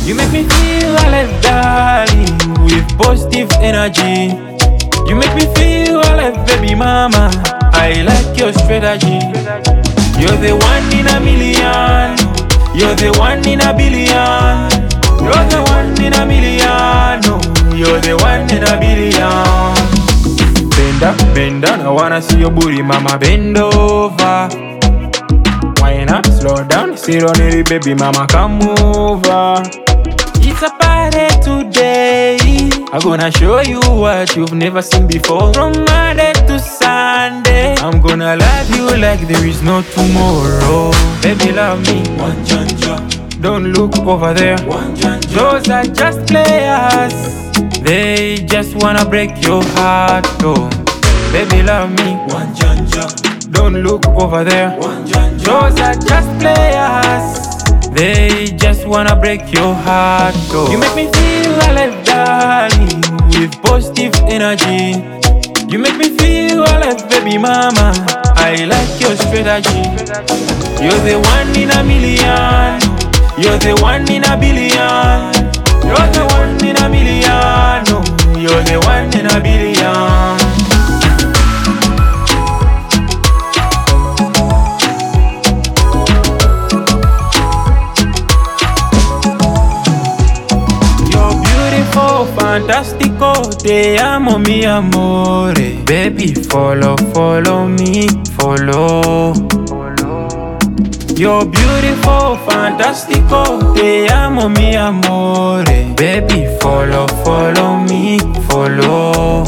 You make me feel alive, darling, with positive energy. You make me feel alive, baby mama. I like your strategy. You're the one in a million. You're the one in a billion. You're the one in a million. No, you're the one in a billion. Bend up, bend down. I wanna see your booty, mama. Bend over. Wine up, slow down. Sit on it, baby mama. Come over. It's a party today. I'm gonna show you what you've never seen before. From Monday to Sunday, I'm gonna love you like there is no tomorrow. Baby, love me. One janja, Don't look over there. one janja, Those are just players. They just wanna break your heart, oh. Baby, love me. one janja, Don't look over there. one janja, Those are just players. They just wanna break your heart, oh. You make me feel alive, darling, with positive energy. You make me feel alive, baby mama. I like your strategy. You're the one in a million. You're the one in a billion. You're the one in a million. No, you're the one in a billion. Fantastico, te amo mi amore. Baby, follow, follow me, follow. You're beautiful, fantastico, te amo mi amore. Baby, follow, follow me, follow.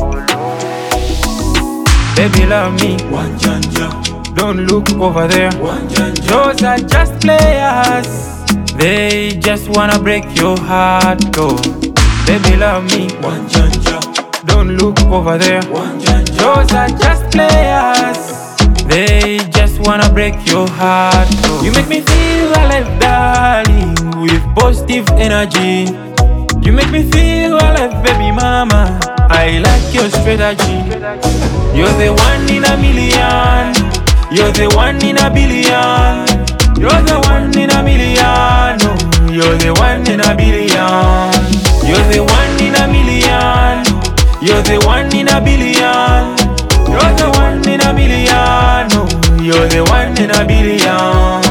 Baby, love me. one janja, Don't look over there. one janja, Those are just players. They just wanna break your heart, oh. Baby, love me. one janja, Don't look over there. one janja, Those are just players. They just wanna break your heart, oh. You make me feel alive, darling, with positive energy. You make me feel alive, baby mama. I like your strategy. You're the one in a million. You're the one in a billion. You're the one in a million. No, you're the one in a billion. You're the one in a million. You're the one in a billion. You're the one in a million. No, you're the one in a billion.